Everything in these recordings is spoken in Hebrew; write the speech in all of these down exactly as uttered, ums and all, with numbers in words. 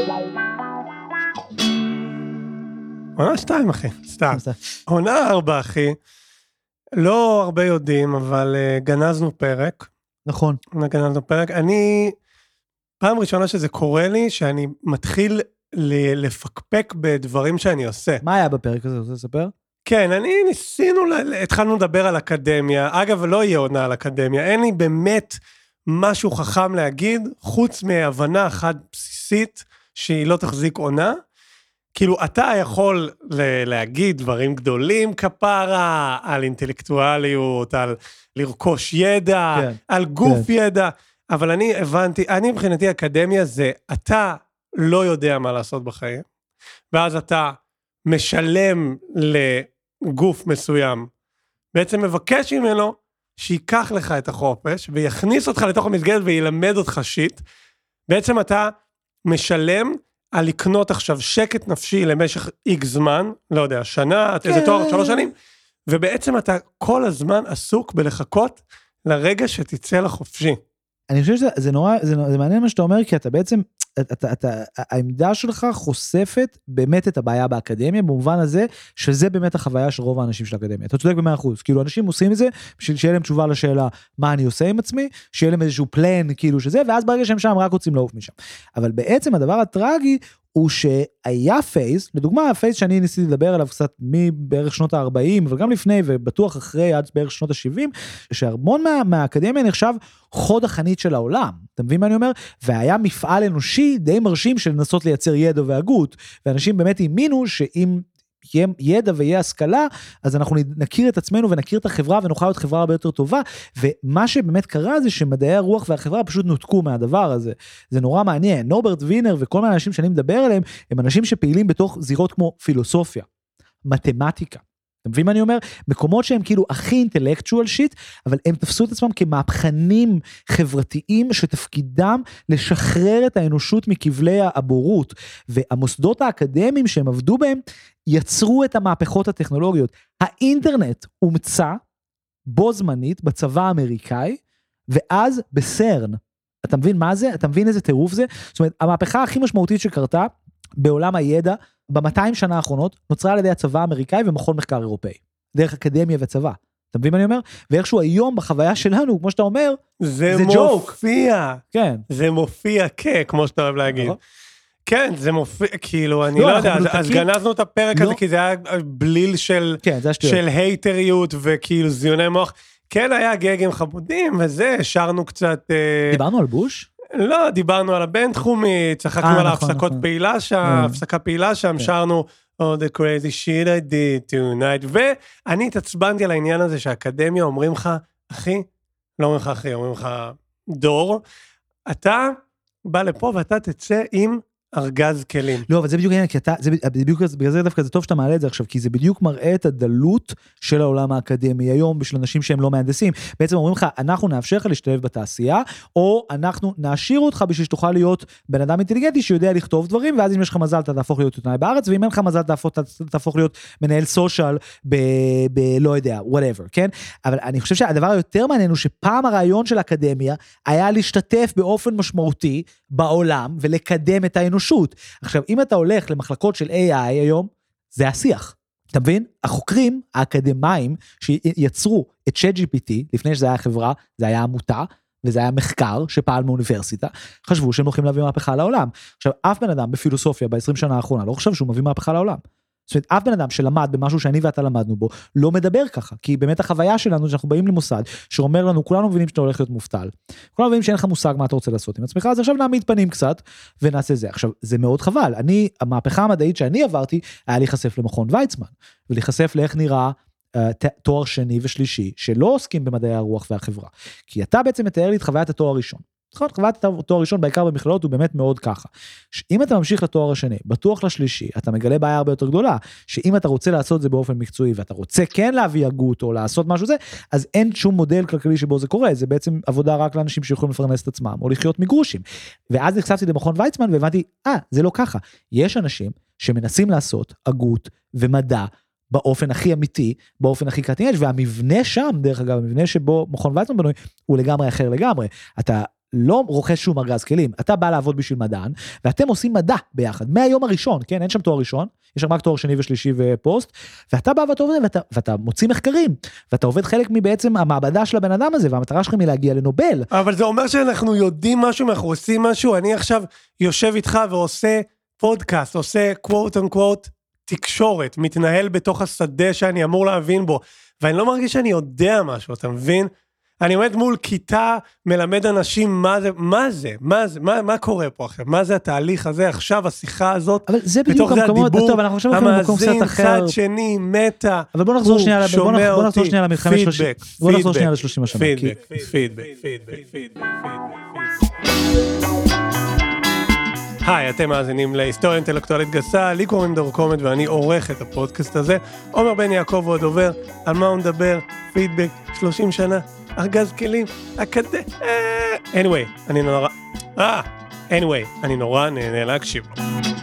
עונה שתיים, אחי, סתם. עונה ארבע, אחי. לא הרבה יודעים, אבל uh, גנזנו פרק. נכון. גנזנו פרק. אני, פעם ראשונה שזה קורה לי, שאני מתחיל ל- לפקפק בדברים שאני עושה. מה היה בפרק הזה? רוצה לספר? כן, אני ניסינו, התחלנו לדבר על אקדמיה. אגב, לא יהיה עונה על אקדמיה. אין לי באמת משהו חכם להגיד, חוץ מהבנה אחת בסיסית, שהיא לא תחזיק עונה. כאילו, אתה יכול להגיד דברים גדולים כפרה, על אינטלקטואליות, על לרכוש ידע, כן, על גוף כן. ידע, אבל אני הבנתי, אני מבחינתי אקדמיה זה, אתה לא יודע מה לעשות בחיים, ואז אתה משלם לגוף מסוים, בעצם מבקש ממנו, שיקח לך את החופש, ויכניס אותך לתוך המסגרת, וילמד אותך שיט, בעצם אתה משלם, על לקנות עכשיו שקט נפשי למשך איקס זמן, לא יודע, שנה, כן. איזה תואר, שלוש שנים, ובעצם אתה כל הזמן עסוק בלחכות לרגע שתצא לחופשי. אני חושב שזה זה נורא, זה, זה מעניין מה שאתה אומר, כי אתה בעצם, אתה, אתה, העמדה שלך חושפת באמת את הבעיה באקדמיה, במובן הזה שזה באמת החוויה של רוב האנשים של האקדמיה. אתה צודק במאה אחוז, כאילו אנשים עושים את זה, בשביל שיהיה להם תשובה לשאלה, מה אני עושה עם עצמי, שיהיה להם איזשהו פלן, כאילו שזה, ואז ברגע שהם שם רק רוצים לעוף משם. אבל בעצם הדבר הטרגי, הוא שהיה פייס, לדוגמה הפייס שאני ניסיתי לדבר עליו קצת מבערך שנות ה-ארבעים, אבל גם לפני ובטוח אחרי עד בערך שנות ה-שבעים, שהרמון מה, מהאקדמיה נחשב חוד החנית של העולם, אתה מבין מה אני אומר? והיה מפעל אנושי די מרשים של לנסות לייצר ידע והגות, ואנשים באמת האמינו שאם יהיה ידע ויהיה השכלה, אז אנחנו נכיר את עצמנו ונכיר את החברה ונוכל להיות חברה הרבה יותר טובה, ומה שבאמת קרה זה שמדעי הרוח והחברה פשוט נותקו מהדבר הזה. זה נורא מעניין. נורברט וינר וכל מיני אנשים שאני מדבר עליהם, הם אנשים שפעילים בתוך זירות כמו פילוסופיה, מתמטיקה. אתה מבין מה אני אומר? מקומות שהם כאילו הכי אינטלקטואל שיט, אבל הם תפסו את עצמם כמהפכנים חברתיים שתפקידם לשחרר את האנושות מכבלי הבורות, והמוסדות האקדמיים שהם עבדו בהם, יצרו את המהפכות הטכנולוגיות. האינטרנט הומצא בו זמנית בצבא האמריקאי, ואז בסרן. אתה מבין מה זה? אתה מבין איזה טירוף זה? זאת אומרת, המהפכה הכי משמעותית שקרתה בעולם הידע, ב-מאתיים שנה האחרונות, נוצרה על ידי הצבא האמריקאי ומכון מחקר אירופאי. דרך אקדמיה וצבא. אתה מבין מה אני אומר? ואיכשהו היום בחוויה שלנו, כמו שאתה אומר, זה, זה מופיע. ג'וק. כן. זה מופיע כ, כמו שאתה אוהב להגיד. כן, זה מופיע, כאילו, אני לא, לא יודע, אז, אז גנזנו את הפרק לא. הזה, כי זה היה בליל של, כן, זה של הייטריות, וכאילו זיוני מוח. כן, היה גגים חמודים, וזה, שרנו קצת... דיברנו על בוש? לא, דיברנו על הבינתחומי, צחקנו על ההפסקות פעילה שם, הפסקה פעילה שם, שרנו, all the crazy shit I did tonight, ואני התעצבנתי על העניין הזה שהאקדמיה אומרים לך, אחי, לא אומרים לך אחי, אומרים לך דור, אתה בא לפה ואתה תצא עם ארגז כלים. לא, אבל זה בדיוק העניין, כי אתה, זה בדיוק, בגלל זה דווקא זה טוב שאתה מעלה את זה עכשיו, כי זה בדיוק מראה את הדלות של העולם האקדמי היום, בשביל אנשים שהם לא מהנדסים. בעצם אומרים לך, אנחנו נאפשר לך להשתלב בתעשייה, או אנחנו נעשיר אותך בשביל שתוכל להיות בן אדם אינטליגנטי שיודע לכתוב דברים, ואז אם יש לך מזל, אתה תהפוך להיות עיתונאי בארץ, ואם אין לך מזל, אתה תהפוך להיות מנהל סושיאל, ב, ב, לא יודע, whatever, כן? אבל אני חושב שהדבר היותר מעניין הוא שפעם הרעיון של האקדמיה היה להשתתף באופן משמעותי בעולם ולקדם את האנושות. עכשיו, אם אתה הולך למחלקות של איי איי היום, זה השיח. אתה מבין? החוקרים האקדמיים שיצרו את צ'אט ג'י פי טי, לפני שזה היה חברה, זה היה עמותה, וזה היה מחקר שפעל מאוניברסיטה, חשבו שהם הולכים להביא מהפכה לעולם. עכשיו, אף בן אדם בפילוסופיה ב-עשרים שנה האחרונה, לא חושב שהוא מביא מהפכה לעולם. זאת אומרת, אף בן אדם שלמד במשהו שאני ואתה למדנו בו, לא מדבר ככה, כי באמת החוויה שלנו, שאנחנו באים למוסד, שאומר לנו, כולנו מבינים שאתה הולך להיות מובטל, כולנו מבינים שאין לך מושג מה אתה רוצה לעשות עם עצמך, אז עכשיו נעמיד פנים קצת, ונעשה זה. עכשיו, זה מאוד חבל. אני, המהפכה המדעית שאני עברתי, היה להיחשף למכון ויצמן, ולהיחשף לאיך נראה תואר שני ושלישי, שלא עוסקים במדעי הרוח והחברה. כי אתה בעצם מתאר לי את חוויית התואר הראשון. נכון, חוויית התואר הראשון, בעיקר במכללות, הוא באמת מאוד ככה. שאם אתה ממשיך לתואר השני, בטוח לשלישי, אתה מגלה בעיה הרבה יותר גדולה, שאם אתה רוצה לעשות זה באופן מקצועי, ואתה רוצה כן להביא הגות, או לעשות משהו זה, אז אין שום מודל כלכלי שבו זה קורה, זה בעצם עבודה רק לאנשים שיכולים לפרנס את עצמם, או לחיות מגרושים. ואז נחשפתי למכון ויצמן, והבנתי, אה, זה לא ככה. יש אנשים שמנסים לעשות הגות ומדע, באופן הכי אמיתי, באופן הכי קטן יש, והמבנה שם, דרך אגב, המבנה שבו מכון ויצמן בנוי, הוא לגמרי אחר לגמרי. אתה לא רוכש שום ארגז כלים, אתה בא לעבוד בשביל מדען, ואתם עושים מדע ביחד, מהיום הראשון, כן, אין שם תואר ראשון, יש שם רק תואר שני ושלישי ופוסט, ואתה בא ואתה עובד, ואתה, ואתה מוציא מחקרים, ואתה עובד חלק מבעצם המעבדה של הבן אדם הזה, והמטרה שלכם היא להגיע לנובל. אבל זה אומר שאנחנו יודעים משהו, אנחנו עושים משהו, אני עכשיו יושב איתך ועושה פודקאסט, עושה quote unquote תקשורת, מתנהל בתוך השדה שאני אמור להבין בו, ואני לא מרגיש שאני יודע משהו, אתה מבין? אני עומד מול כיתה, מלמד אנשים מה זה, מה זה, מה זה, מה, מה קורה פה עכשיו, מה זה התהליך הזה, עכשיו השיחה הזאת, אבל זה בדיוק המקומות, טוב, אנחנו עכשיו הולכים למקום קצת אחר. המאזין, צד שני, מטה, אבל בוא נחזור שנייה, בוא נחזור שנייה למלחמת שלושים, בוא נחזור שנייה ל-שלושים השנה. פידבק, פידבק, פידבק, פידבק. היי, אתם מאזינים להיסטוריה אינטלקטואלית גסה, לי קוראים דור קומט ואני עורך את הפודקאסט הזה. עומר בן יעקב הוא הדובר, על מה הוא מדבר, פידבק, שלושים שנה, ארגז כלים, אקדמיה. anyway, אני נורא, אה, anyway, אני נורא נהנה להקשיב לו.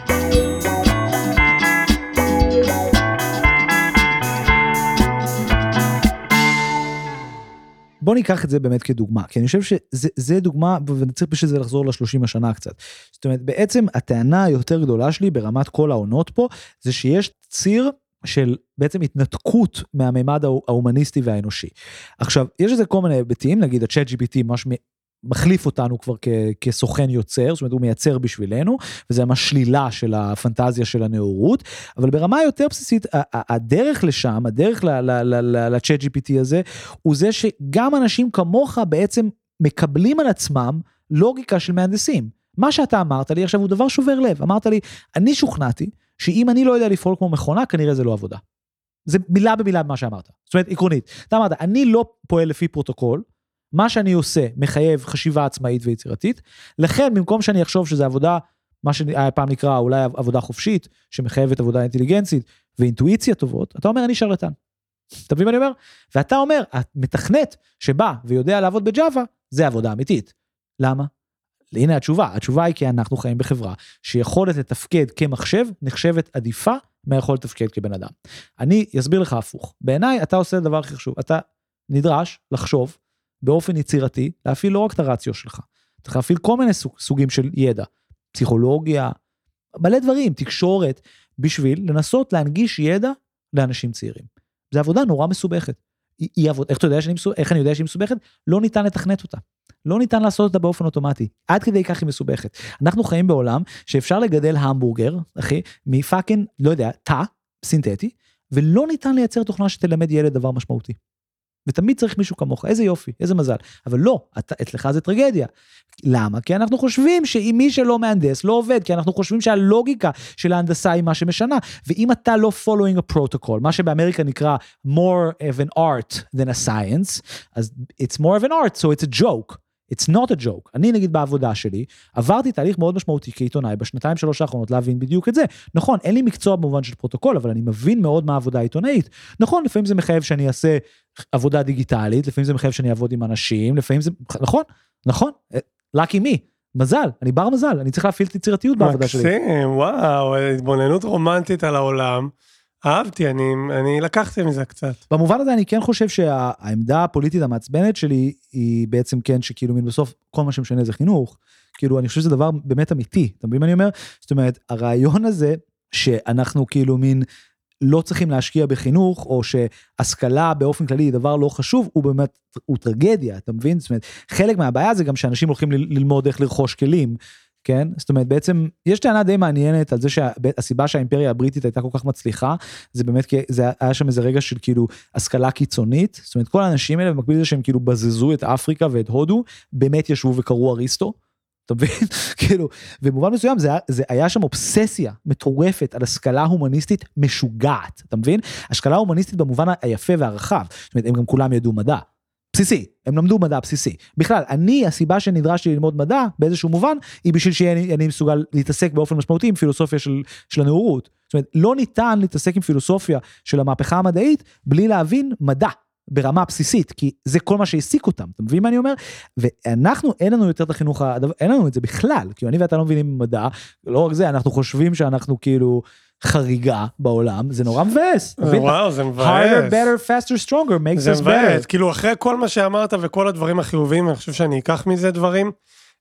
בוא ניקח את זה באמת כדוגמה, כי אני חושב שזה דוגמה, ואני צריך בשביל זה לחזור לשלושים השנה קצת. זאת אומרת, בעצם הטענה היותר גדולה שלי ברמת כל העונות פה, זה שיש ציר של בעצם התנתקות מהמימד ההומניסטי והאנושי. עכשיו, יש איזה כל מיני היבטים, נגיד ה-צ'אט ג'י פי טי, ממש מחליף אותנו כבר כסוכן יוצר, זאת אומרת, הוא מייצר בשבילנו, וזה ממש שלילה של הפנטזיה של הנאורות, אבל ברמה יותר בסיסית, הדרך לשם, הדרך ל-צ'אט ג'י פי טי הזה, הוא זה שגם אנשים כמוך בעצם מקבלים על עצמם לוגיקה של מהנדסים. מה שאתה אמרת לי עכשיו הוא דבר שובר לב, אמרת לי, אני שוכנעתי, שאם אני לא יודע לפעול כמו מכונה, כנראה זה לא עבודה. זה מילה במילה במה שאמרת. זאת אומרת, עקרונית. אתה אמרת, אני לא פועל לפי פרוטוקול, מה שאני עושה מחייב חשיבה עצמאית ויצירתית, לכן במקום שאני אחשוב שזה עבודה, מה שהפעם נקרא אולי עבודה חופשית, שמחייבת עבודה אינטליגנצית ואינטואיציה טובות, אתה אומר אני שרלטן. אתה מבין מה אני אומר? ואתה אומר, המתכנת שבא ויודע לעבוד בג'אווה, זה עבודה אמיתית. למה? הנה התשובה, התשובה היא כי אנחנו חיים בחברה, שיכולת לתפקד כמחשב, נחשבת עדיפה מהיכולת לתפקד כבן אדם. אני אסביר לך הפוך. בעיניי אתה עושה דבר הכי חשוב, אתה נדרש לחשוב, באופן יצירתי, להפעיל לא רק את הרציו שלך, אתה צריך להפעיל כל מיני סוג, סוגים של ידע, פסיכולוגיה, מלא דברים, תקשורת, בשביל לנסות להנגיש ידע לאנשים צעירים. זו עבודה נורא מסובכת. היא, היא עבוד, איך, אתה יודע שאני, איך אני יודע שהיא מסובכת? לא ניתן לתכנת אותה. לא ניתן לעשות אותה באופן אוטומטי. עד כדי כך היא מסובכת. אנחנו חיים בעולם שאפשר לגדל המבורגר, אחי, מפאקינג, לא יודע, תא, סינתטי, ולא ניתן לייצר תוכנה שתלמד ילד דבר משמעותי. ותמיד צריך מישהו כמוך, איזה יופי, איזה מזל. אבל לא, אתה, אצלך זה טרגדיה. למה? כי אנחנו חושבים שאם מי שלא מהנדס לא עובד, כי אנחנו חושבים שהלוגיקה של ההנדסה היא מה שמשנה, ואם אתה לא following a protocol, מה שבאמריקה נקרא more of an art than a science, אז it's more of an art, so it's a joke. It's not a joke. אני נגיד בעבודה שלי, עברתי תהליך מאוד משמעותי כעיתונאי, בשנתיים שלוש האחרונות להבין בדיוק את זה. נכון, אין לי מקצוע במובן של פרוטוקול, אבל אני מבין מאוד מה העבודה העיתונאית. נכון, לפעמים זה מחייב שאני אעשה עבודה דיגיטלית, לפעמים זה מחייב שאני אעבוד עם אנשים, לפעמים זה, נכון, נכון, lucky me, מזל, אני בר מזל, אני צריך להפעיל את יצירתיות בעבודה שלי. מקסים, וואו, התבוננות רומנטית על העולם. אהבתי, אני, אני לקחתי מזה קצת. במובן הזה אני כן חושב שהעמדה הפוליטית המעצבנת שלי היא בעצם כן שכאילו מן בסוף כל מה שמשנה זה חינוך, כאילו אני חושב שזה דבר באמת אמיתי, אתה מבין מה אני אומר? זאת אומרת, הרעיון הזה שאנחנו כאילו מין לא צריכים להשקיע בחינוך, או שהשכלה באופן כללי היא דבר לא חשוב, הוא באמת, הוא טרגדיה, אתה מבין? זאת אומרת, חלק מהבעיה זה גם שאנשים הולכים ללמוד איך לרכוש כלים, כן? זאת אומרת, בעצם, יש טענה די מעניינת על זה שהסיבה שהאימפריה הבריטית הייתה כל כך מצליחה, זה באמת, זה היה שם איזה רגע של כאילו השכלה קיצונית, זאת אומרת, כל האנשים האלה, במקביל לזה שהם כאילו בזזו את אפריקה ואת הודו, באמת ישבו וקראו אריסטו, אתה מבין? כאילו, במובן מסוים, זה, זה היה שם אובססיה מטורפת על השכלה הומניסטית משוגעת, אתה מבין? השכלה הומניסטית במובן היפה והרחב, זאת אומרת, הם גם כולם ידעו מדע. בסיסי, הם למדו מדע בסיסי. בכלל, אני, הסיבה שנדרשתי ללמוד מדע, באיזשהו מובן, היא בשביל שאני מסוגל להתעסק באופן משמעותי עם פילוסופיה של, של הנאורות. זאת אומרת, לא ניתן להתעסק עם פילוסופיה של המהפכה המדעית, בלי להבין מדע ברמה בסיסית, כי זה כל מה שהעסיק אותם. אתה מבין מה אני אומר? ואנחנו, אין לנו יותר את החינוך, אין לנו את זה בכלל, כי אני ואתה לא מבינים מדע, לא רק זה, אנחנו חושבים שאנחנו כאילו חריגה בעולם, זה נורא מבאס. וואו, זה מבאס. harder, better, faster, stronger, makes us better. זה מבאס, כאילו אחרי כל מה שאמרת וכל הדברים החיוביים, אני חושב שאני אקח מזה דברים,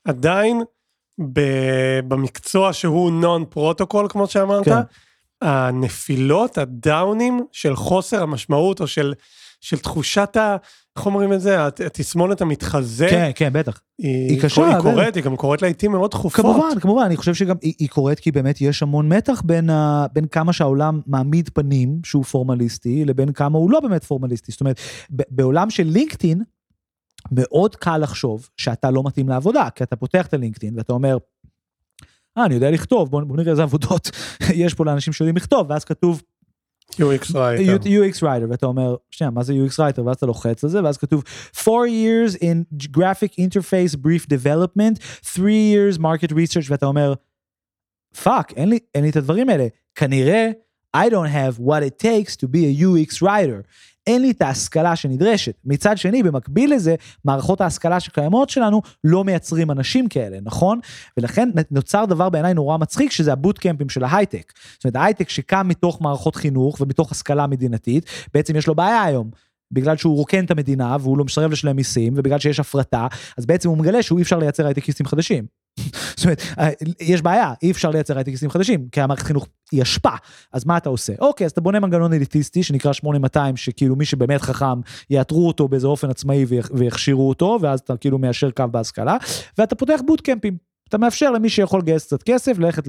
עדיין במקצוע שהוא נון פרוטוקול, כמו שאמרת, כן. הנפילות, הדאונים של חוסר המשמעות, או של, של תחושת ה... איך אומרים את זה? התסמונת המתחזה. כן, כן, בטח. היא, היא קשה. היא קורית, היא גם קורית לעתים מאוד תכופות. כמובן, כמובן, אני חושב שגם היא, היא קורית כי באמת יש המון מתח בין, ה, בין כמה שהעולם מעמיד פנים שהוא פורמליסטי, לבין כמה הוא לא באמת פורמליסטי. זאת אומרת, בעולם של לינקדאין, מאוד קל לחשוב שאתה לא מתאים לעבודה, כי אתה פותח את הלינקדאין ואתה אומר, אה, אני יודע לכתוב, בוא, בוא נראה איזה עבודות יש פה לאנשים שיודעים לכתוב, ואז כתוב, יו אקס writer. יו אקס writer, ואתה אומר, שנייה, מה זה יו אקס writer? ואז אתה לוחץ לזה, ואז כתוב, four years in graphic interface brief development, three years market research, ואתה אומר, פאק, אין לי, אין לי את הדברים האלה. כנראה, I don't have what it takes to be a יו אקס writer. אין לי את ההשכלה שנדרשת. מצד שני, במקביל לזה, מערכות ההשכלה שקיימות שלנו לא מייצרים אנשים כאלה, נכון? ולכן נוצר דבר בעיניי נורא מצחיק, שזה הבוטקמפים של ההייטק. זאת אומרת, ההייטק שקם מתוך מערכות חינוך ומתוך השכלה מדינתית, בעצם יש לו בעיה היום. בגלל שהוא רוקן את המדינה, והוא לא משרב לשלם מיסים, ובגלל שיש הפרטה, אז בעצם הוא מגלה שהוא אי אפשר לייצר הייטקיסטים חדשים. זאת אומרת, יש בעיה, אי אפשר לייצר הייטקיסטים חדשים, כי המערכת חינוך היא השפעה. אז מה אתה עושה? אוקיי, אז אתה בונה מנגנון אליטיסטי, שנקרא שמונה מאתיים, שכאילו מי שבאמת חכם, יאתרו אותו באיזה אופן עצמאי, ויכשירו אותו, ואז אתה כאילו מיישר קו בהשכלה, ואתה פותח בוטקמפים. אתה מאפשר למי שיכול לגייס קצת כסף, ללכת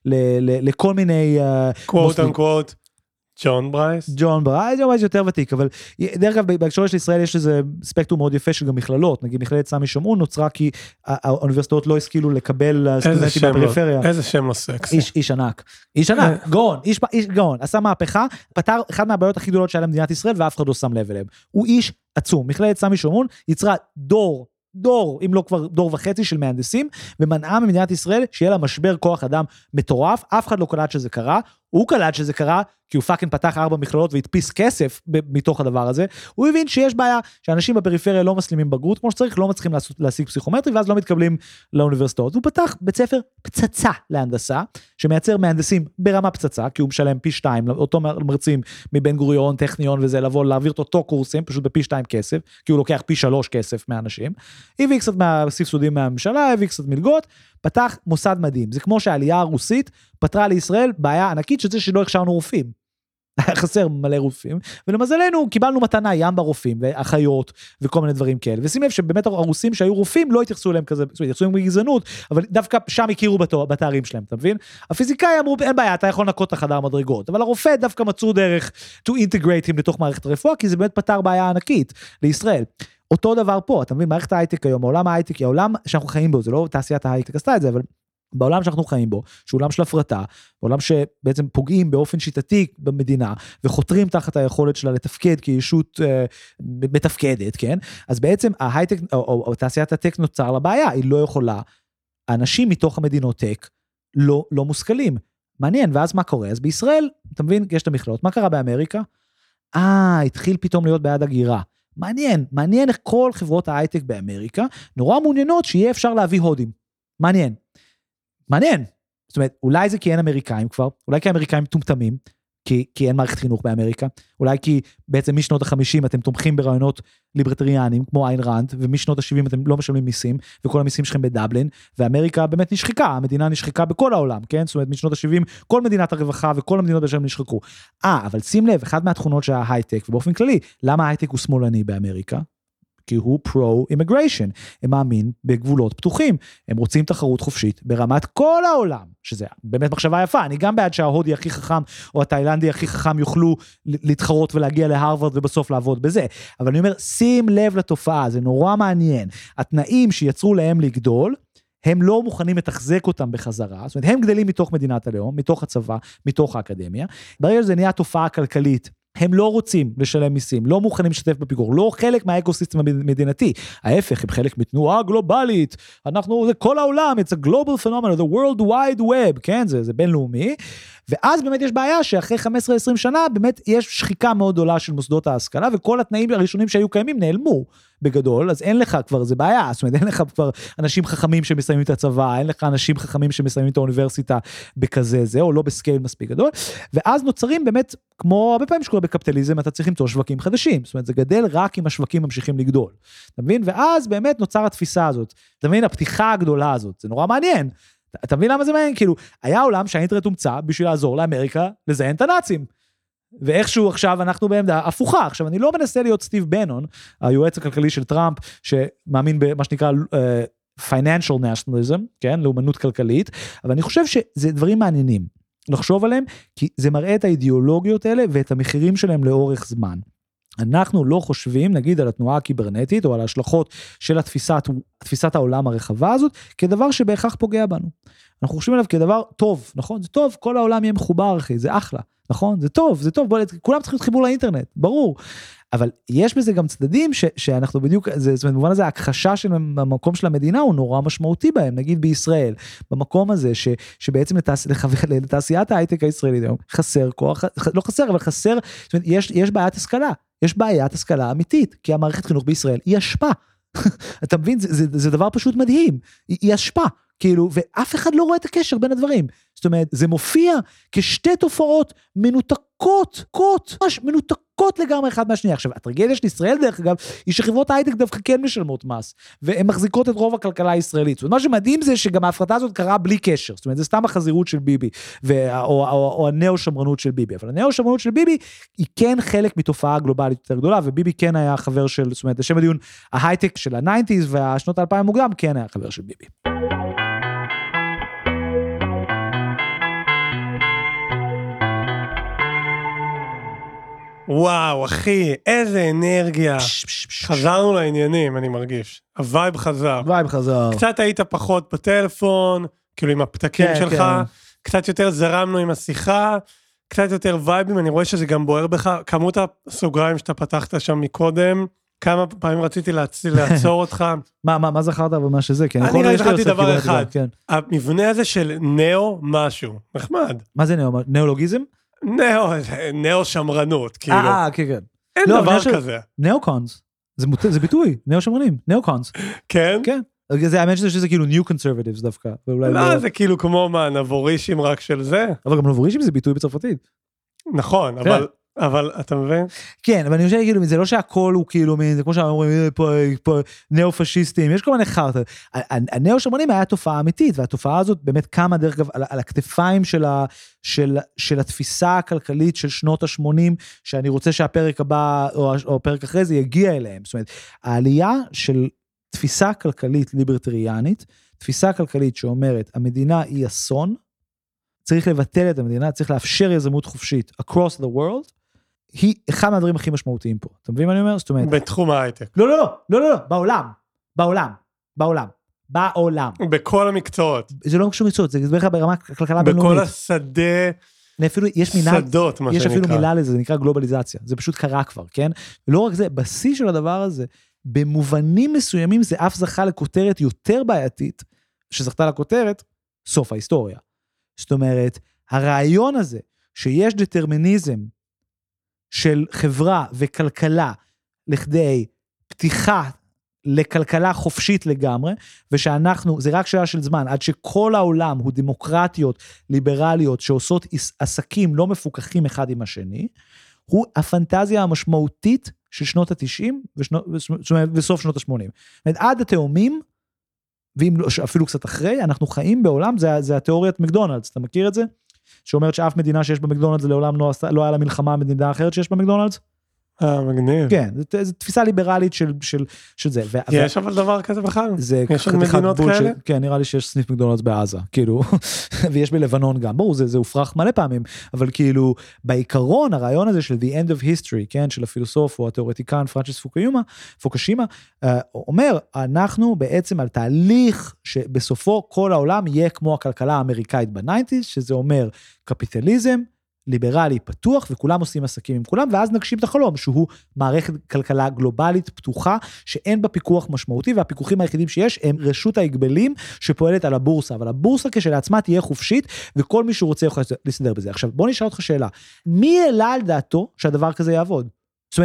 לכל מיני... quote unquote. ג'ון ברייס? ג'ון ברייס, ג'ון ברייס יותר ותיק, אבל דרך אגב, בהקשר של ישראל יש איזה ספקטרום מאוד יפה של גם מכללות, נגיד מכללת סמי שמעון נוצרה כי האוניברסיטאות לא השכילו לקבל סטודנטים בפריפריה. איזה שם לא סקסי. איש ענק, איש ענק, גאון, איש גאון, עשה מהפכה, פתר אחד מהבעיות הכי גדולות שהיה למדינת ישראל ואף אחד לא שם לב אליהם. הוא איש עצום, מכללת סמי שמעון יצרה דור, דור, אם לא כבר דור וחצי של מהנדסים, ומנעה ממדינת ישראל שיהיה לה משבר כוח אדם מטורף, אף אחד לא קלט שזה קרה, הוא קלט שזה קרה, כי הוא פאקינג פתח ארבע מכללות והדפיס כסף מתוך הדבר הזה, הוא הבין שיש בעיה שאנשים בפריפריה לא מסלימים בגרות, כמו שצריך, לא מצליחים להשיג פסיכומטרי, ואז לא מתקבלים לאוניברסיטאות, הוא פתח בית ספר פצצה להנדסה, שמייצר מהנדסים ברמה פצצה, כי הוא משלם פי שתיים, אותו מרצים מבן גוריון, טכניון וזה, לבוא להעביר את אותו קורסים, פשוט בפי שתיים כסף, כי הוא לוקח פי שלוש כסף מהאנשים, הביא קצת מהסבסודים מהממשלה, הביא קצת מלגות, פתח מוסד מדהים, זה כמו שהעלייה הרוסית פתרה לישראל בעיה ענקית שזה שלא הכשרנו רופאים, היה חסר מלא רופאים, ולמזלנו קיבלנו מתנה ים ברופאים, ואחיות, וכל מיני דברים כאלה, ושים לב שבאמת הרוסים שהיו רופאים לא התייחסו אליהם כזה, התייחסו להם בגזענות, אבל דווקא שם הכירו בתארים שלהם, אתה מבין? הפיזיקאי אמרו, אין בעיה, אתה יכול לנקות את החדר מדרגות, אבל הרופא דווקא מצאו דרך to integrate him לתוך מערכת הרפואה, כי זה באמת פתר בעיה ענקית לישראל. אותו דבר פה, אתה מבין, מערכת ההייטק היום, העולם ההייטק, העולם שאנחנו חיים בו, זה לא תעשיית ההייטק עשתה את זה, אבל בעולם שאנחנו חיים בו, שהוא עולם של הפרטה, בעולם שבעצם פוגעים באופן שיטתי במדינה, וחותרים תחת היכולת שלה לתפקד כישות אה, מתפקדת, כן? אז בעצם ההייטק, או, או, או תעשיית הטק נוצר לבעיה, היא לא יכולה, אנשים מתוך המדינות טק לא, לא מושכלים. מעניין, ואז מה קורה? אז בישראל, אתה מבין, יש את המכללות, מה קרה באמריקה? אה, התחיל פתאום להיות בעד הגירה. מעניין, מעניין איך כל חברות ההייטק באמריקה, נורא מעוניינות שיהיה אפשר להביא הודים. מעניין. מעניין. זאת אומרת, אולי זה כי אין אמריקאים כבר, אולי כי האמריקאים טומטמים, כי, כי אין מערכת חינוך באמריקה, אולי כי בעצם משנות החמישים אתם תומכים ברעיונות ליברטריאנים, כמו איין רנד, ומשנות ה-שבעים אתם לא משלמים מיסים, וכל המיסים שלכם בדבלין, ואמריקה באמת נשחקה, המדינה נשחקה בכל העולם, כן? זאת אומרת, משנות ה-שבעים, כל מדינת הרווחה וכל המדינות בשם נשחקו. אה, אבל שים לב, אחד מהתכונות של ההייטק, ובאופן כללי, למה ההייטק הוא שמאלני באמריקה? כי הוא פרו-אימיגריישן, הם מאמין בגבולות פתוחים, הם רוצים תחרות חופשית ברמת כל העולם, שזה באמת מחשבה יפה, אני גם בעד שההודי הכי חכם, או התאילנדי הכי חכם יוכלו להתחרות ולהגיע להרווארד ובסוף לעבוד בזה, אבל אני אומר, שים לב לתופעה, זה נורא מעניין, התנאים שיצרו להם לגדול, הם לא מוכנים לתחזק אותם בחזרה, זאת אומרת, הם גדלים מתוך מדינת הלאום, מתוך הצבא, מתוך האקדמיה, ברגע שזה נהיה תופעה כלכלית, הם לא רוצים לשלם מיסים, לא מוכנים לשתף בפיגור, לא חלק מהאקוסיסטם המדינתי, ההפך, הם חלק מתנועה גלובלית, אנחנו, זה כל העולם, it's a global phenomenon, the world wide web, כן, זה, זה בינלאומי, ואז באמת יש בעיה שאחרי חמש עשרה עשרים שנה, באמת יש שחיקה מאוד גדולה של מוסדות ההשכלה, וכל התנאים הראשונים שהיו קיימים נעלמו, בגדול, אז אין לך כבר, זה בעיה, זאת אומרת, אין לך כבר אנשים חכמים שמסיימים את הצבא, אין לך אנשים חכמים שמסיימים את האוניברסיטה בכזה זה, או לא בסקייל מספיק גדול, ואז נוצרים באמת, כמו הרבה פעמים שקורה בקפיטליזם, אתה צריך למצוא שווקים חדשים, זאת אומרת, זה גדל רק אם השווקים ממשיכים לגדול, אתה מבין? ואז באמת נוצר התפיסה הזאת, אתה מבין? הפתיחה הגדולה הזאת, זה נורא מעניין, אתה מבין למה זה מעניין? כאילו, היה עולם שהאינטרנט הומצא בשביל לעזור לאמריקה לזיין את הנאצים, ואיכשהו עכשיו אנחנו בעמדה הפוכה. עכשיו, אני לא מנסה להיות סטיב בנון, היועץ הכלכלי של טראמפ, שמאמין במה שנקרא uh, financial nationalism, כן, לאומנות כלכלית, אבל אני חושב שזה דברים מעניינים לחשוב עליהם, כי זה מראה את האידיאולוגיות האלה ואת המחירים שלהם לאורך זמן. אנחנו לא חושבים, נגיד, על התנועה הקיברנטית, או על ההשלכות של התפיסת, תפיסת העולם הרחבה הזאת, כדבר שבהכרח פוגע בנו. אנחנו חושבים עליו כדבר טוב, נכון? זה טוב, כל העולם יהיה מחובר, אחי, זה אחלה, נכון? זה טוב, זה טוב, בוא, כולם צריכים חיבור לאינטרנט, ברור. אבל יש בזה גם צדדים ש, שאנחנו בדיוק, זה, זאת אומרת, במובן הזה, ההכחשה של המקום של המדינה הוא נורא משמעותי בהם, נגיד בישראל, במקום הזה, ש, שבעצם לתעש, לתעשיית ההייטק הישראלית היום, חסר כוח, לא חסר, אבל חסר, זאת אומרת, יש, יש בעיית השכלה, יש בעיית השכלה אמיתית, כי המערכת חינוך בישראל היא השפעה. אתה מבין, זה, זה, זה דבר פשוט מדהים, היא, היא השפעה, כאילו, ואף אחד לא רואה את הקשר בין הדברים. זאת אומרת, זה מופיע כשתי תופעות מנותקות, קות, ממש מנותקות לגמרי אחד מהשנייה. עכשיו, הטרגדיה של ישראל, דרך אגב, היא שחברות ההייטק דווקא כן משלמות מס, והן מחזיקות את רוב הכלכלה הישראלית. זאת אומרת, מה שמדהים זה שגם ההפרטה הזאת קרה בלי קשר. זאת אומרת, זה סתם החזירות של ביבי, ו- או, או, או הנאו-שמרנות של ביבי. אבל הנאו-שמרנות של ביבי היא כן חלק מתופעה גלובלית יותר גדולה, וביבי כן היה חבר של, זאת אומרת, לשם הדיון, ההייטק של ה-תשעים והשנות האלפיים המוקדם כן היה חבר של ביבי. וואו, אחי, איזה אנרגיה. חזרנו לעניינים, אני מרגיש. הווייב חזר. הווייב חזר. קצת היית פחות בטלפון, כאילו עם הפתקים שלך, קצת יותר זרמנו עם השיחה, קצת יותר וייבים, אני רואה שזה גם בוער בך, כמות הסוגריים שאתה פתחת שם מקודם, כמה פעמים רציתי לעצור אותך. מה, מה, מה זכרת ומה שזה? אני ראיתי דבר אחד, המבנה הזה של נאו משהו, נחמד. מה זה נאו? נאולוגיזם? נאו, נאו שמרנות, כאילו. אה, כן, כן. אין דבר כזה. נאו-קונס, זה ביטוי, נאו שמרנים, נאו-קונס. כן? כן. זה האמת שזה כאילו ניו קונסרבטיבס דווקא. לא, זה כאילו כמו מה, נבורישים רק של זה. אבל גם נבורישים זה ביטוי בצרפתית. נכון, אבל... אבל אתה מבין? כן, אבל אני חושב כאילו, זה לא שהכל הוא כאילו, זה כמו שאומרים, פה נאו-פשיסטים, יש כל מיני חרטה. הנאו-שמרנים היה תופעה אמיתית, והתופעה הזאת באמת קמה דרך אגב על הכתפיים של התפיסה הכלכלית של שנות ה-שמונים, שאני רוצה שהפרק הבא, או הפרק אחרי זה, יגיע אליהם. זאת אומרת, העלייה של תפיסה כלכלית ליברטריאנית, תפיסה כלכלית שאומרת, המדינה היא אסון, צריך לבטל את המדינה, צריך לאפשר יזמות חופשית across the world, היא אחד מהדברים הכי משמעותיים פה. אתה מבין מה אני אומר? זאת אומרת... בתחום ההייטק. לא, לא, לא, לא, לא, לא, בעולם, בעולם, בעולם, בעולם. בכל המקצועות. זה לא קשור מקצועות, זה בערך ברמה כלכלה בינלאומית. בכל השדה... אפילו יש מילה, שדות, מה יש שנקרא. אפילו מילה לזה, זה נקרא גלובליזציה. זה פשוט קרה כבר, כן? ולא רק זה, בשיא של הדבר הזה, במובנים מסוימים זה אף זכה לכותרת יותר בעייתית, שזכתה לכותרת, סוף ההיסטוריה. זאת אומרת, הרעיון הזה, שיש דטרמיניזם של חברה וכלכלה לכדי פתיחה לכלכלה חופשית לגמרי, ושאנחנו, זה רק שאלה של זמן, עד שכל העולם הוא דמוקרטיות ליברליות שעושות עסקים לא מפוקחים אחד עם השני, הוא הפנטזיה המשמעותית של שנות ה-תשעים וסוף שנות ה-שמונים. זאת אומרת, עד התאומים, ואפילו קצת אחרי, אנחנו חיים בעולם, זה, זה התיאוריית מקדונלדס, אתה מכיר את זה? שאומרת שאף מדינה שיש בה מקדונלדס, לעולם לא, לא היה לה מלחמה מדינה אחרת שיש בה מקדונלדס? אה, מגניב. כן, זו תפיסה ליברלית של, של, של זה. ו- יש אבל דבר כזה בכלל? זה יש עוד מדינות כאלה? של, כן, נראה לי שיש סניף מקדונלדס בעזה, כאילו, ויש בלבנון גם, ברור, זה, זה הופרח מלא פעמים, אבל כאילו, בעיקרון, הרעיון הזה של the end of history, כן, של הפילוסוף או התיאורטיקן פרנצ'יס פוקושימה, פוקושימה, אומר, אנחנו בעצם על תהליך שבסופו כל העולם יהיה כמו הכלכלה האמריקאית ב-תשעים, שזה אומר קפיטליזם, ליברלי פתוח, וכולם עושים עסקים עם כולם, ואז נגשים את החלום, שהוא מערכת כלכלה גלובלית פתוחה, שאין בה פיקוח משמעותי, והפיקוחים היחידים שיש הם רשות ההגבלים, שפועלת על הבורסה, אבל הבורסה כשלעצמה תהיה חופשית, וכל מי שהוא רוצה יכול להסתדר בזה. עכשיו, בוא נשאל אותך שאלה, מי העלה על דעתו שהדבר כזה יעבוד? זאת אומרת,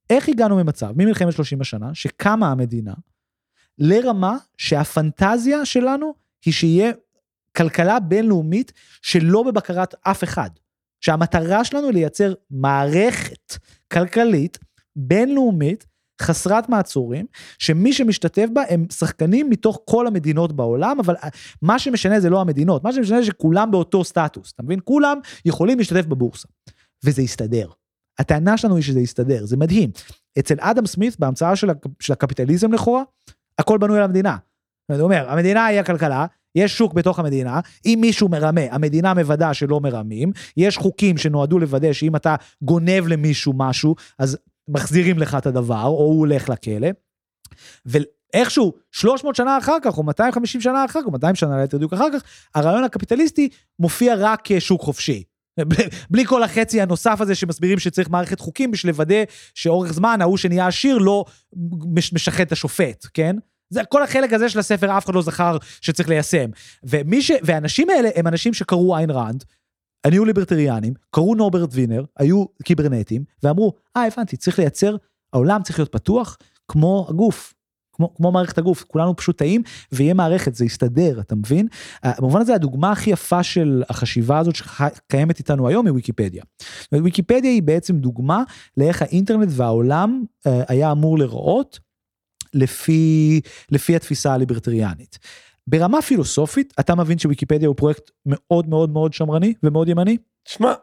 איך הגענו ממצב, ממלחמת שלושים השנה, שקמה המדינה, לרמה שהפנטזיה שלנו היא שיהיה כלכלה בינלאומית שלא בבקרת אף אחד. שהמטרה שלנו היא לייצר מערכת כלכלית בינלאומית חסרת מעצורים, שמי שמשתתף בה הם שחקנים מתוך כל המדינות בעולם, אבל מה שמשנה זה לא המדינות, מה שמשנה זה שכולם באותו סטטוס, אתה מבין? כולם יכולים להשתתף בבורסה, וזה יסתדר. הטענה שלנו היא שזה יסתדר, זה מדהים. אצל אדם סמית, בהמצאה של, הקפ... של הקפיטליזם לכאורה, הכל בנוי על המדינה. אני אומר, המדינה היא הכלכלה, יש שוק בתוך המדינה, אם מישהו מרמה, המדינה מוודא שלא מרמים, יש חוקים שנועדו לוודא שאם אתה גונב למישהו משהו, אז מחזירים לך את הדבר, או הוא הולך לכלא, ואיכשהו שלוש מאות שנה אחר כך, או מאתיים וחמישים שנה אחר כך, או מאתיים שנה ליתר דיוק אחר כך, הרעיון הקפיטליסטי מופיע רק כשוק חופשי. בלי כל החצי הנוסף הזה שמסבירים שצריך מערכת חוקים, בשביל לוודא שאורך זמן, ההוא שנהיה עשיר לא משחט את השופט, כן? זה כל החלק הזה של הספר, אף אחד לא זכר שצריך ליישם. ומי ש... והאנשים האלה הם אנשים שקראו איין ראנד, היו ליברטריאנים, קראו נורברט וינר, היו קיברנטים, ואמרו, אה, הבנתי, צריך לייצר, העולם צריך להיות פתוח, כמו הגוף, כמו, כמו מערכת הגוף, כולנו פשוט טעים, ויהיה מערכת, זה יסתדר, אתה מבין? במובן הזה, הדוגמה הכי יפה של החשיבה הזאת, שקיימת איתנו היום, היא ויקיפדיה. ויקיפדיה היא בעצם דוגמה, לאיך האינטרנט והעולם היה אמור לראות, לפי, לפי התפיסה הליברטריאנית. ברמה פילוסופית, אתה מבין שוויקיפדיה הוא פרויקט מאוד מאוד מאוד שמרני ומאוד ימני? שמע,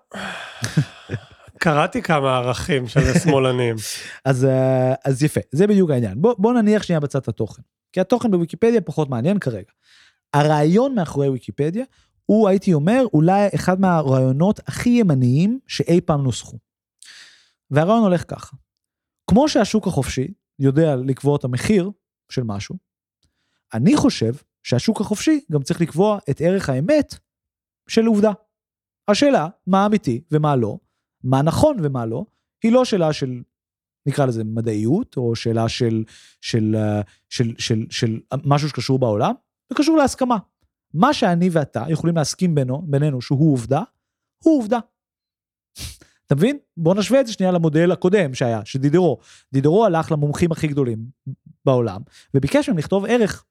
קראתי כמה ערכים של השמאלנים. אז, אז יפה, זה בדיוק העניין. בוא, בוא נניח שנייה בצד התוכן, כי התוכן בוויקיפדיה פחות מעניין כרגע. הרעיון מאחורי ויקיפדיה, הוא הייתי אומר, אולי אחד מהרעיונות הכי ימניים שאי פעם נוסחו. והרעיון הולך ככה. כמו שהשוק החופשי יודע לקבוע את המחיר של משהו, אני חושב שהשוק החופשי גם צריך לקבוע את ערך האמת של עובדה. השאלה, מה אמיתי ומה לא, מה נכון ומה לא, היא לא שאלה של, נקרא לזה מדעיות, או שאלה של, של, של, של, של משהו שקשור בעולם, זה קשור להסכמה. מה שאני ואתה יכולים להסכים בינו, בינינו שהוא עובדה, הוא עובדה. אתה מבין? בוא נשווה את זה שנייה למודל הקודם שהיה, שדידרו. דידרו הלך למומחים הכי גדולים בעולם, וביקש מהם לכתוב ערך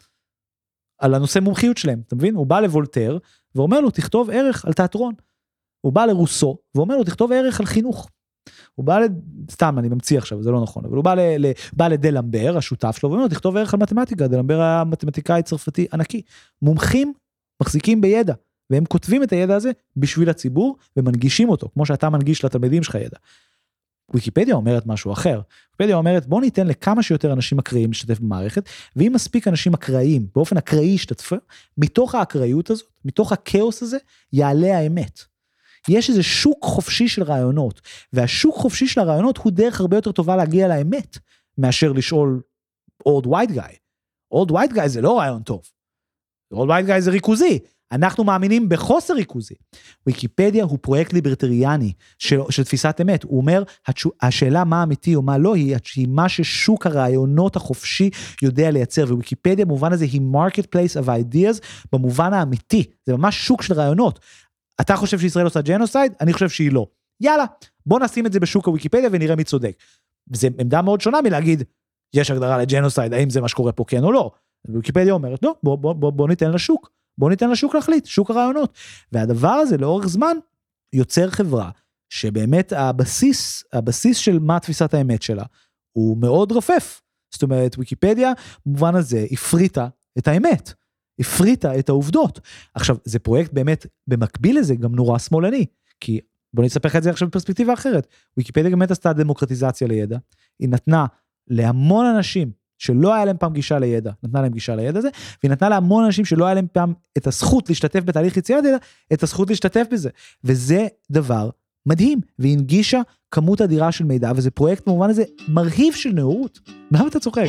על הנושא מומחיות שלהם, אתה מבין? הוא בא לבולטר, ואומר לו, תכתוב ערך על תיאטרון. הוא בא לרוסו, ואומר לו, תכתוב ערך על חינוך. הוא בא, סתם, אני ממציא עכשיו, זה לא נכון, אבל הוא בא, ל, בא לדלמבר, השותף שלו, ואומר לו, תכתוב ערך על מתמטיקה, דלמבר היה מתמטיקאי צרפתי ענקי. מומחים מחזיקים בידע, והם כותבים את הידע הזה בשביל הציבור, ומנגישים אותו, כמו שאתה מנגיש לתלמידים שלך ידע. ויקיפדיה אומרת משהו אחר. ויקיפדיה אומרת, בוא ניתן לכמה שיותר אנשים אקראיים להשתתף במערכת, ואם מספיק אנשים אקראיים, באופן אקראי ישתתפו, מתוך האקראיות הזאת, מתוך הכאוס הזה, יעלה האמת. יש איזה שוק חופשי של רעיונות, והשוק חופשי של הרעיונות הוא דרך הרבה יותר טובה להגיע לאמת, מאשר לשאול old white guy. old white guy זה לא רעיון טוב. old white guy זה ריכוזי. אנחנו מאמינים בחוסר ריכוזי. ויקיפדיה הוא פרויקט ליברטריאני של, של תפיסת אמת. הוא אומר, השאלה מה אמיתי או מה לא, היא, היא מה ששוק הרעיונות החופשי יודע לייצר, וויקיפדיה במובן הזה היא marketplace of ideas, במובן האמיתי. זה ממש שוק של רעיונות. אתה חושב שישראל עושה ג'נוסייד? אני חושב שהיא לא. יאללה, בוא נשים את זה בשוק הוויקיפדיה ונראה מי צודק. וזו עמדה מאוד שונה מלהגיד, יש הגדרה לג'נוסייד, האם זה מה שקורה פה כן או לא. ויקיפדיה אומרת, לא, בוא, בוא, בוא, בוא ניתן לשוק. בוא ניתן לשוק להחליט, שוק הרעיונות. והדבר הזה לאורך זמן יוצר חברה שבאמת הבסיס, הבסיס של מה תפיסת האמת שלה, הוא מאוד רופף. זאת אומרת, ויקיפדיה, במובן הזה, הפריטה את האמת. הפריטה את העובדות. עכשיו, זה פרויקט באמת, במקביל לזה, גם נורא שמאלני, כי בוא נספר לך את זה עכשיו בפרספקטיבה אחרת. ויקיפדיה באמת עשתה דמוקרטיזציה לידע, היא נתנה להמון אנשים, שלא היה להם פעם גישה לידע, נתנה להם גישה לידע הזה, והיא נתנה להמון אנשים שלא היה להם פעם את הזכות להשתתף בתהליך יצירת ידע, את הזכות להשתתף בזה. וזה דבר מדהים, והיא הנגישה כמות אדירה של מידע, וזה פרויקט במובן הזה מרהיב של נאורות. למה אתה צוחק?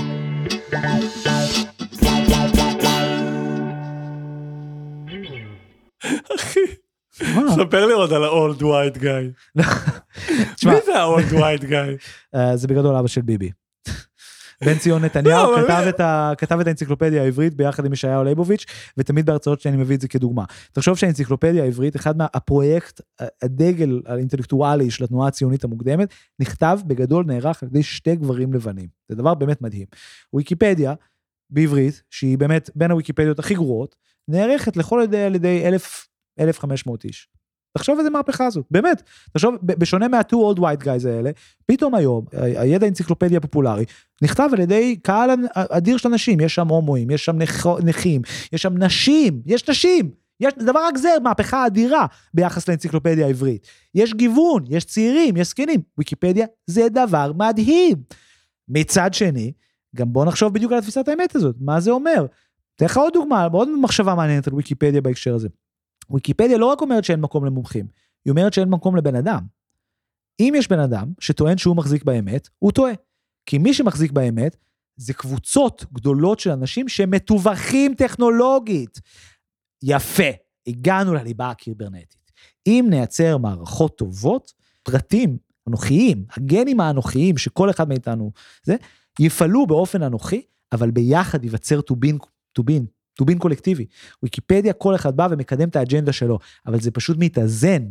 אחי, ספר לי עוד על ה-old white guy. מי זה ה-old white guy? זה בגדול אבא של ביבי. בן ציון נתניהו כתב את, ה, כתב את האנציקלופדיה העברית ביחד עם ישעיהו ליבוביץ', ותמיד בהרצאות שאני מביא את זה כדוגמה. תחשוב שהאנציקלופדיה העברית, אחד מהפרויקט, הדגל האינטלקטואלי של התנועה הציונית המוקדמת, נכתב בגדול נערך על ידי שתי גברים לבנים. זה דבר באמת מדהים. ויקיפדיה, בעברית, שהיא באמת בין הוויקיפדיות הכי גרועות, נערכת לכל ידי על ידי אלף וחמש מאות איש. תחשוב איזה מהפכה הזאת, באמת. תחשוב, בשונה מה-two old white guys האלה, פתאום היום, הידע האנציקלופדיה הפופולרי, נכתב על ידי קהל אדיר של אנשים, יש שם הומואים, יש שם נכים, יש שם נשים, יש נשים, יש דבר רק זה, מהפכה אדירה ביחס לאנציקלופדיה העברית. יש גיוון, יש צעירים, יש זקנים. ויקיפדיה זה דבר מדהים. מצד שני, גם בוא נחשוב בדיוק על התפיסת האמת הזאת, מה זה אומר? תלך עוד דוגמה, עוד מחשבה מעניינת על ויקיפדיה בהקשר הזה. ויקיפדיה לא רק אומרת שאין מקום למומחים, היא אומרת שאין מקום לבן אדם. אם יש בן אדם שטוען שהוא מחזיק באמת, הוא טועה. כי מי שמחזיק באמת, זה קבוצות גדולות של אנשים שמתווכים טכנולוגית. יפה, הגענו לליבה הקיברנטית. אם נייצר מערכות טובות, פרטים אנוכיים, הגנים האנוכיים שכל אחד מאיתנו, זה, יפעלו באופן אנוכי, אבל ביחד ייווצר טובין, טובין, טובין קולקטיבי. ויקיפדיה כל אחד בא ומקדם את האג'נדה שלו, אבל זה פשוט מתאזן,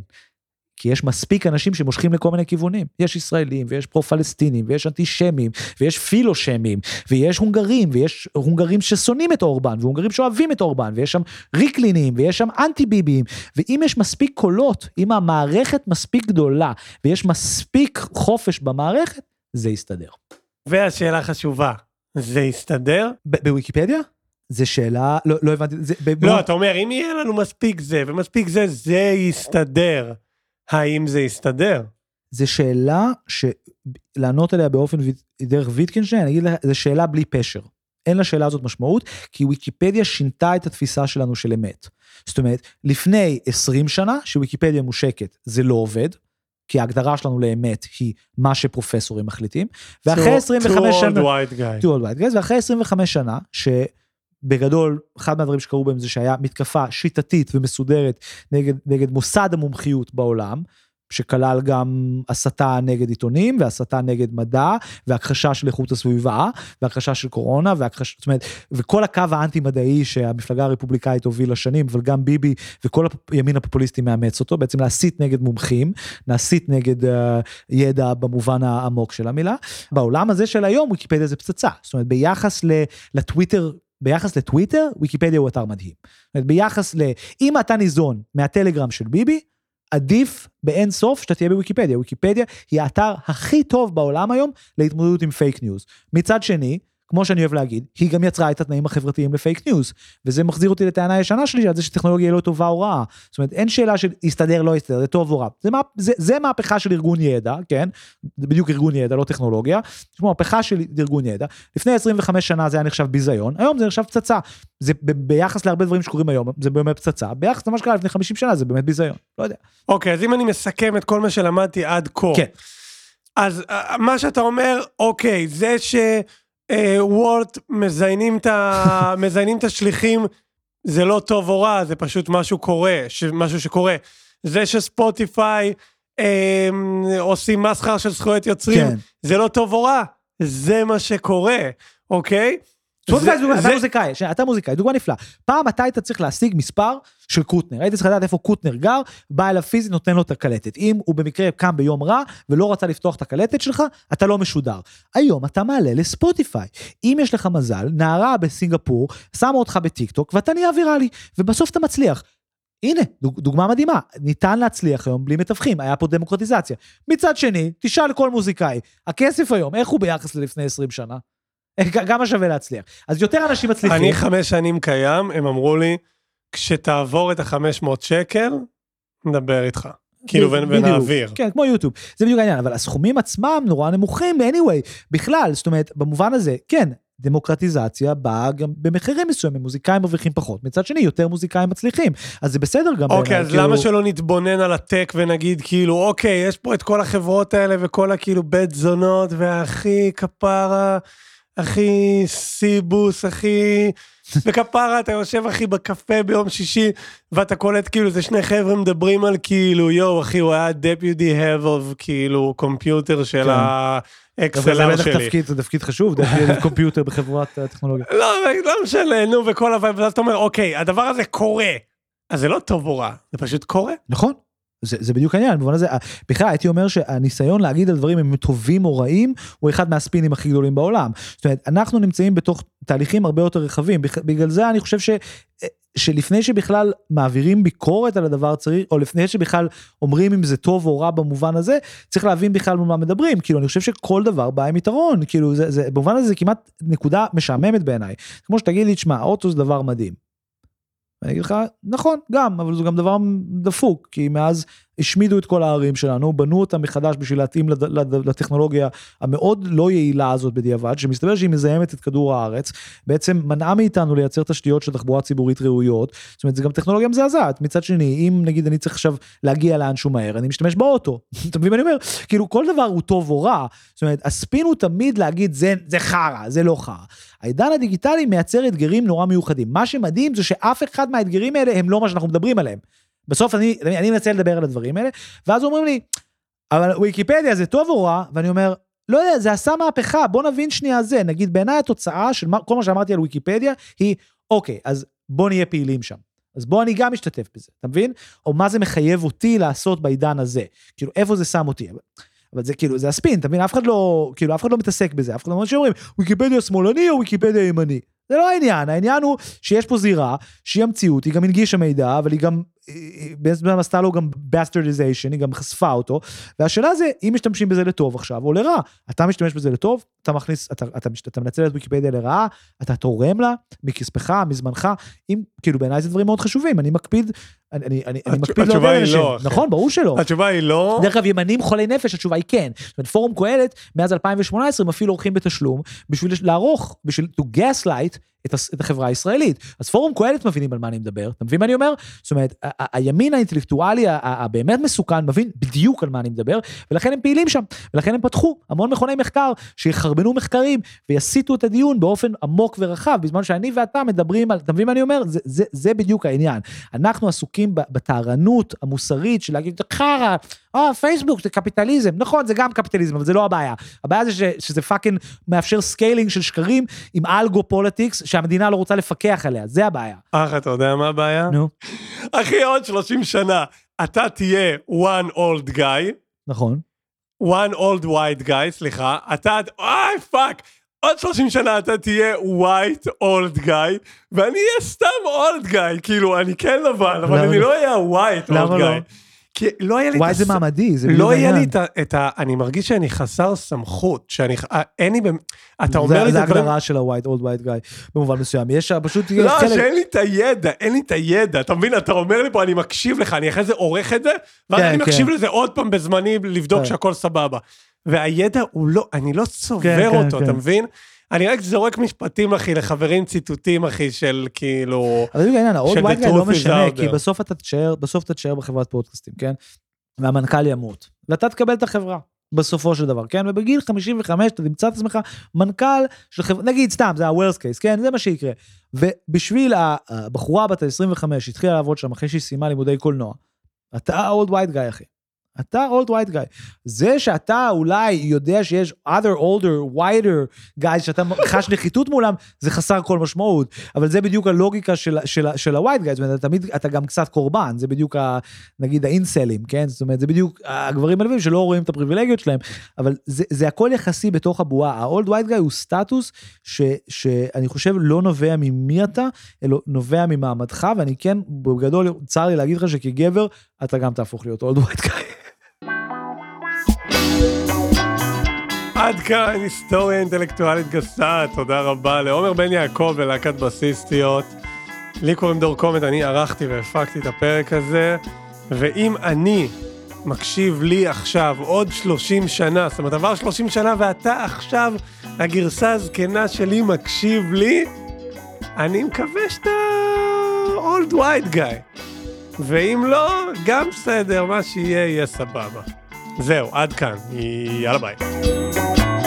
כי יש מספיק אנשים שמושכים לכל מיני כיוונים. יש ישראלים, ויש פרו-פלסטינים, ויש אנטישמים, ויש פילושמים, ויש הונגרים, ויש הונגרים ששונאים את אורבן, והונגרים שאוהבים את אורבן, ויש שם ריקלינים, ויש שם אנטי-ביבים, ואם יש מספיק קולות, אם המערכת מספיק גדולה, ויש מספיק חופש במערכת, זה יסתדר. והשאלה חשובה, זה יסתדר? בוויקיפדיה? זה שאלה, לא, לא הבנתי, זה... לא, אתה אומר, אם יהיה לנו מספיק זה, ומספיק זה, זה יסתדר. האם זה יסתדר? זה שאלה שלענות עליה באופן דרך ויטקינשטיין, אני אגיד לך, זה שאלה בלי פשר. אין לשאלה הזאת משמעות, כי ויקיפדיה שינתה את התפיסה שלנו של אמת. זאת אומרת, לפני עשרים שנה, שוויקיפדיה מושקת, זה לא עובד, כי ההגדרה שלנו לאמת היא מה שפרופסורים מחליטים, ואחרי עשרים וחמש שנה... Two old white guys. Two old white guys, ואחרי עשרים וחמש שנה, שבגדול, אחד מהדברים שקרו בהם זה שהיה מתקפה שיטתית ומסודרת נגד, נגד מוסד המומחיות בעולם, שכלל גם הסתה נגד עיתונים, והסתה נגד מדע, והכחשה של איכות הסביבה, והכחשה של קורונה, והכחשה, זאת אומרת, וכל הקו האנטי-מדעי שהמפלגה הרפובליקאית הובילה שנים, אבל גם ביבי וכל הימין הפופוליסטי מאמץ אותו, בעצם להסית נגד מומחים, להסית נגד uh, ידע במובן העמוק של המילה. בעולם הזה של היום, ויקיפדיה זה פצצה. זאת אומרת, ביחס לטוויטר, ביחס לטוויטר, ויקיפדיה הוא אתר מדהים. זאת אומרת, ביחס ל... אם אתה ניזון מהטלגרם של ביבי, עדיף באין סוף שאתה תהיה בוויקיפדיה. וויקיפדיה היא האתר הכי טוב בעולם היום להתמודדות עם פייק ניוז. מצד שני, כמו שאני אוהב להגיד, היא גם יצרה את התנאים החברתיים לפייק ניוז, וזה מחזיר אותי לטענה הישנה שלי, על זה שטכנולוגיה היא לא טובה או רעה. זאת אומרת, אין שאלה של יסתדר, לא יסתדר, זה טוב או רע. זה, זה, זה מהפכה של ארגון ידע, כן? זה בדיוק ארגון ידע, לא טכנולוגיה. זה מהפכה של ארגון ידע. לפני עשרים וחמש שנה זה היה נחשב ביזיון, היום זה נחשב פצצה. זה ב- ביחס להרבה דברים שקורים היום, זה באמת פצצה. ביחס למה שקרה לפני חמישים שנה, זה באמת ביזיון. לא יודע. אוקיי, אז אם אני מסכם את כל מה שלמדתי עד כה, כן. אז מה שאתה אומר, אוקיי, זה ש... וורט מזיינים את ה... מזיינים את השליחים, זה לא טוב או רע, זה פשוט משהו קורה, משהו שקורה. זה שספוטיפיי אה, עושים מסחר של זכויות יוצרים, כן. זה לא טוב או רע, זה מה שקורה, אוקיי? ספוטיפיי זה דוגמה, אתה מוזיקאי, אתה מוזיקאי, דוגמה נפלאה. פעם אתה היית צריך להשיג מספר של קוטנר, היית צריך לדעת איפה קוטנר גר, בא אליו פיזית, נותן לו את הקלטת. אם הוא במקרה קם ביום רע, ולא רצה לפתוח את הקלטת שלך, אתה לא משודר. היום אתה מעלה לספוטיפיי. אם יש לך מזל, נערה בסינגפור, שמה אותך בטיקטוק, ואתה נהיה ויראלי, ובסוף אתה מצליח. הנה, דוגמה מדהימה, ניתן להצליח היום בלי מתווכים, היה פה דמוקרטיזציה. מצד שני, תשאל כל מוזיקאי, הכסף היום, איך הוא ביחס ללפני עשרים שנה? גם שווה להצליח. אז יותר אנשים מצליחים. אני חמש שנים קיים, הם אמרו לי, כשתעבור את ה-חמש מאות שקל, נדבר איתך. כאילו ונעביר. כן, כמו יוטיוב. זה בדיוק העניין, אבל הסכומים עצמם נורא נמוכים, anyway, בכלל, זאת אומרת, במובן הזה, כן, דמוקרטיזציה באה גם במחירים מסוימים, מוזיקאים מרוויחים פחות, מצד שני, יותר מוזיקאים מצליחים, אז זה בסדר גם. אוקיי, אז למה שלא נתבונן על הטק ונגיד, כאילו, אוקיי, יש פה את כל החברות האלה, וכל הכאילו בית זונות, והכי כפרה, הכי סיבוס, הכי... וכפרה, אתה יושב אחי בקפה ביום שישי, ואתה קולט כאילו, זה שני חבר'ה מדברים על כאילו, יו, אחי, הוא היה deputy head of כאילו, קומפיוטר של אקסלר זה שלי. תפקיד, זה תפקיד חשוב, דרך קומפיוטר בחברת הטכנולוגיה. לא, לא משנה, נו, וכל הווי, ואז אתה אומר, אוקיי, הדבר הזה קורה. אז זה לא טוב או רע, זה פשוט קורה. נכון. זה, זה בדיוק העניין, במובן הזה, בכלל הייתי אומר שהניסיון להגיד על דברים הם טובים או רעים, הוא אחד מהספינים הכי גדולים בעולם. זאת אומרת, אנחנו נמצאים בתוך תהליכים הרבה יותר רחבים, בגלל זה אני חושב ש, שלפני שבכלל מעבירים ביקורת על הדבר צריך, או לפני שבכלל אומרים אם זה טוב או רע במובן הזה, צריך להבין בכלל מה מדברים, כאילו אני חושב שכל דבר בא עם יתרון, כאילו זה, זה, במובן הזה זה כמעט נקודה משעממת בעיניי, כמו שתגיד לי, תשמע, האוטו זה דבר מדהים. אני אגיד לך, נכון, גם, אבל זה גם דבר דפוק, כי מאז השמידו את כל הערים שלנו, בנו אותם מחדש בשביל להתאים לטכנולוגיה המאוד לא יעילה הזאת בדיעבד, שמסתבר שהיא מזהמת את כדור הארץ, בעצם מנעה מאיתנו לייצר תשתיות של תחבורה ציבורית ראויות, זאת אומרת, זה גם טכנולוגיה מזעזעת, מצד שני, אם נגיד אני צריך עכשיו להגיע לאנשהו מהר, אני משתמש באוטו, אתה מבין מה אני אומר? כאילו כל דבר הוא טוב או רע, זאת אומרת, הספין הוא תמיד להגיד, זה, זה חרא, זה לא חרא. העידן הדיגיטלי מייצר אתגרים נורא מיוחדים, מה שמדהים זה שאף אחד מהאתגרים האלה הם לא מה שאנחנו מדברים עליהם. בסוף אני, אני מנסה לדבר על הדברים האלה, ואז אומרים לי, אבל וויקיפדיה זה טוב או רע, ואני אומר, לא יודע, זה עשה מהפכה, בוא נבין שנייה זה, נגיד בעיניי התוצאה של כל מה שאמרתי על וויקיפדיה, היא, אוקיי, אז בוא נהיה פעילים שם, אז בוא אני גם משתתף בזה, אתה מבין? או מה זה מחייב אותי לעשות בעידן הזה, כאילו איפה זה שם אותי, אבל זה כאילו, זה הספין, אתה מבין? אף אחד לא, כאילו, אף אחד לא מתעסק בזה, אף אחד לא אומר שאומרים, וויקיפדיה שמאלני או וויקיפדיה ימני. זה לא העניין, העניין הוא שיש פה זירה, שהיא המציאות, היא גם הנגישה מידע, אבל היא גם, בעצם עשתה לו גם bastardization, היא גם חשפה אותו, והשאלה זה, אם משתמשים בזה לטוב עכשיו, או לרע, אתה משתמש בזה לטוב, אתה מכניס, אתה, אתה, אתה מנצל את ויקיפדיה לרעה, אתה תורם לה, מכספך, מזמנך, אם, כאילו בעיניי זה דברים מאוד חשובים, אני מקפיד, אני, אני, אני, אני מקפיד לא התשובה היא לא. נכון, ברור שלא. התשובה היא לא. דרך אגב, ימנים חולי נפש, התשובה היא כן. זאת אומרת, פורום קהלת, מאז אלפיים ושמונה עשרה, הם אפילו עורכים בתשלום, בשביל לערוך, בשביל to gaslight את החברה הישראלית. אז פורום קהלת מבינים על מה אני מדבר, אתה מבין מה אני אומר? זאת אומרת, הימין האינטלקטואלי הבאמת מסוכן, מבין בדיוק על מה אני מדבר, ולכן הם פעילים שם, ולכן הם פתחו המון מכוני מחקר, שיחרבנו מחקרים, ויסיטו את הדיון באופן עמוק ורחב, בזמן שאני ואתה מדברים על, אתה מבין מה אני אומר? זה, זה, זה בדיוק העניין. אנחנו עסוקים בתערנות המוסרית, של להגיד, חרא, אה, פייסבוק זה קפיטליזם, נכון, זה גם קפיטליזם, אבל זה לא הבעיה. הבעיה זה ש, שזה פאקינג מאפשר סקיילינג של שקרים, עם אלגו פוליטיקס, שהמדינה לא רוצה לפקח עליה, זה הבעיה. אך, אתה יודע מה הבעיה? נו. אחי, עוד שלושים שנה, אתה תהיה one old guy. נכון. one old white guy, סליחה, אתה, אוי, פאק, עוד שלושים שנה אתה תהיה white old guy, ואני אהיה סתם old guy, כאילו, אני כן לבן, אבל אני לא אהיה white old guy. כי לא היה לי את וואי, זה מעמדי, זה לא היה לי את ה... אני מרגיש שאני חסר סמכות, שאני... אין לי... אתה אומר לי... זה הגדרה של ה-white, old white guy, במובן מסוים. יש פשוט... לא, שאין לי את הידע, אין לי את הידע. אתה מבין, אתה אומר לי פה, אני מקשיב לך, אני אחרי זה עורך את זה, ואז אני מקשיב לזה עוד פעם בזמני, לבדוק שהכל סבבה. והידע הוא לא... אני לא צובר אותו, אתה מבין? אני רק זורק משפטים, אחי, לחברים ציטוטים, אחי, של כאילו... אבל זה העניין, ה-old white guy לא משנה, כי בסוף אתה תשאר, בסוף אתה תשאר בחברת פודקאסטים, כן? והמנכ"ל ימות. ואתה תקבל את החברה, בסופו של דבר, כן? ובגיל חמישים וחמש, אתה תמצא את עצמך, מנכ"ל של חברה, נגיד סתם, זה ה-worst case, כן? זה מה שיקרה. ובשביל הבחורה בת ה-עשרים וחמש, התחילה לעבוד שם, אחרי שהיא סיימה לימודי קולנוע, אתה ה-old white guy, אחי. אתה old white guy. זה שאתה אולי יודע שיש other older, whiter guys, שאתה חש נחיתות מולם, זה חסר כל משמעות. אבל זה בדיוק הלוגיקה של, של, של ה-white guys. זאת אומרת, תמיד אתה גם קצת קורבן. זה בדיוק, ה, נגיד, האינסלים, כן? זאת אומרת, זה בדיוק הגברים הלווים שלא רואים את הפריבילגיות שלהם. אבל זה, זה הכל יחסי בתוך הבועה. ה-old white guy הוא סטטוס ש, שאני חושב לא נובע ממי אתה, אלא נובע ממעמדך, ואני כן, בגדול, צר לי להגיד לך שכגבר, אתה גם תהפוך להיות old white guy. עד כאן היסטוריה אינטלקטואלית גסה, תודה רבה לעומר בן יעקב ולהקת בסיסטיות. לי קוראים דור קומט, אני ערכתי והפקתי את הפרק הזה, ואם אני מקשיב לי עכשיו עוד שלושים שנה, זאת אומרת עבר שלושים שנה ואתה עכשיו הגרסה הזקנה שלי מקשיב לי, אני מקווה שאתה old white guy, ואם לא, גם בסדר, מה שיהיה יהיה סבבה. זהו, עד כאן, יאללה ביי.